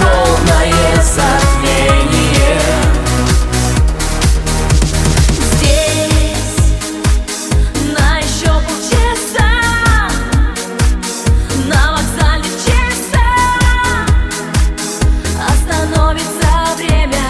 полное затмение. Здесь на еще полчаса, на вокзале часа остановится время.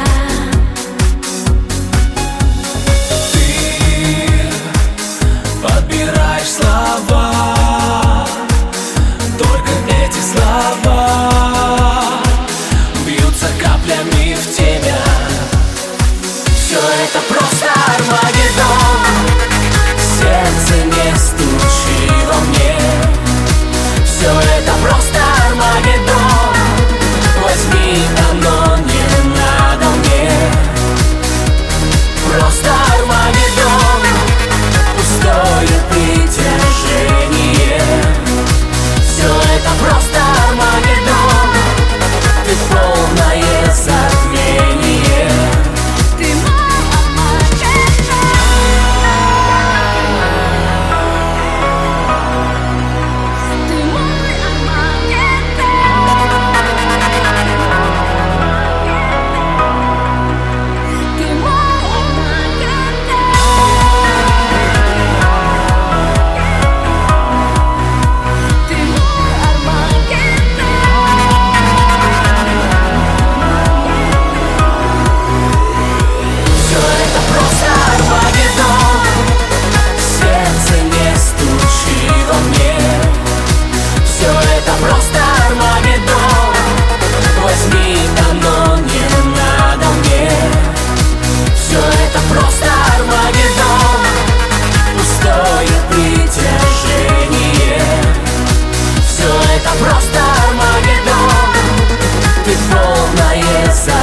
Ты подбираешь слова, только эти слова бьются каплями в тебя. Все это просто Армагеддон. Сердце, не стучи во мне. Все это просто Армагеддон. Возьми, оно не надо мне. Просто Армагеддон. Пустое притяжение. Все это просто Армагеддон. Ты полное затмение. Ты мой Армагеддон. Ты мой Армагеддон. Ты мой Армагеддон. Ты мой Армагеддон. Все это просто Армагеддон. Сердце, не стучи во мне. Все это просто Армагеддон. Возьми, оно не надо мне. Все это просто Армагеддон. Пустое притяжение. Все это просто Армагеддон. Ты полное затмение.